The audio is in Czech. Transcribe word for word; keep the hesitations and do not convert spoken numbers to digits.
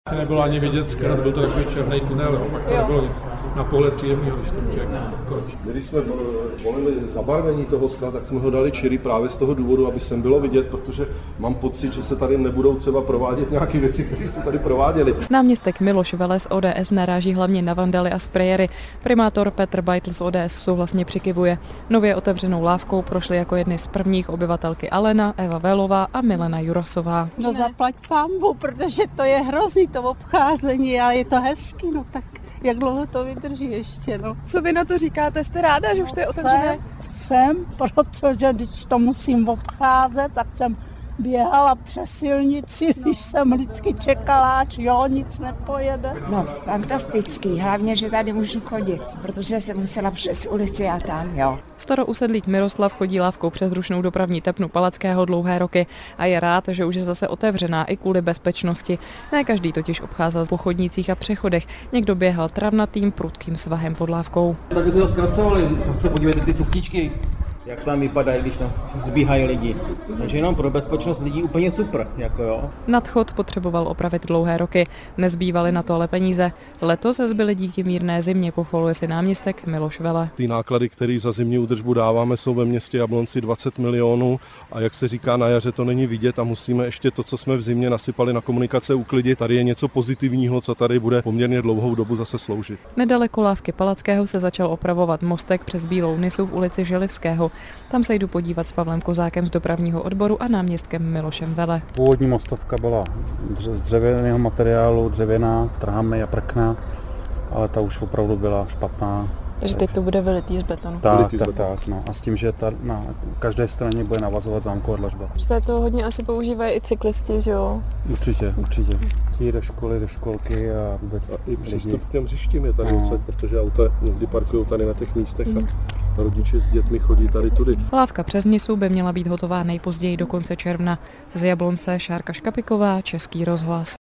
Nebylo ani vidět skrz, byl to takový černý tunel, pak to nebylo nic na pohled příjemného, když to člověk končí. Když jsme volili zabarvení toho skla, tak jsme ho dali čirý právě z toho důvodu, aby sem bylo vidět, protože mám pocit, že se tady nebudou třeba provádět nějaké věci, které se tady prováděly. Náměstek Miloš Vele z O D S naráží hlavně na vandaly a sprejery. Primátor Petr Beitl z O D S souhlasně přikivuje. Nově otevřenou lávkou prošly jako jedny z prvních obyvatelky Alena, Eva Vélová a Milena Jurasová. No zaplať pánbu, protože to je hrozný to obcházení, ale je to hezký, no tak jak dlouho to vydrží ještě, no. Co vy na to říkáte? Jste ráda, že už to je otevřené? Jsem, protože když to musím obcházet, tak jsem běhala přes silnici, když jsem vždycky čekala, až jo, nic nepojede. No, fantastický, hlavně, že tady můžu chodit, protože jsem musela přes ulici a tam, jo. Starousedlík Miroslav chodí lávkou přes rušnou dopravní tepnu Palackého dlouhé roky a je rád, že už je zase otevřená i kvůli bezpečnosti. Ne každý totiž obcházel po chodnících a přechodech, někdo běhal travnatým prudkým svahem pod lávkou. Tak se to zkracovali, se podívejte ty cestičky, jak tam vypadají, když tam zbíhají lidi. Takže jenom pro bezpečnost lidí úplně super, jako jo. Nadchod potřeboval opravit dlouhé roky, nezbývaly na to ale peníze. Letos zbyly díky mírné zimě, pochvaluje si náměstek Miloš Vele. Ty náklady, které za zimní údržbu dáváme, jsou ve městě Jablonci dvacet milionů a jak se říká, na jaře to není vidět a musíme ještě to, co jsme v zimě nasypali na komunikace, uklidit. Tady je něco pozitivního, co tady bude poměrně dlouhou dobu zase sloužit. Nedaleko lávky Palackého se začal opravovat mostek přes Bílou Nisu v ulici Želivského. Tam se jdu podívat s Pavlem Kozákem z dopravního odboru a náměstkem Milošem Vele. Původní mostovka byla z dřevěného materiálu, dřevěná, trhámy a prkna, ale ta už opravdu byla špatná. Takže teď to bude vylitý z betonu. Tak, tak, tak, no. A s tím, že ta, na každé straně bude navazovat zámková dlažba. Protože to hodně asi používají i cyklisti, že jo? Určitě, určitě. Chtějí do školy, do školky a vůbec A i přístup k těm hřištím je tady odsaď, protože auta někdy parkují tady na těch místech a rodiče s dětmi chodí tady tudy. Lávka přes Nisu by měla být hotová nejpozději do konce června. Z Jablonce Šárka Škapiková, Český rozhlas.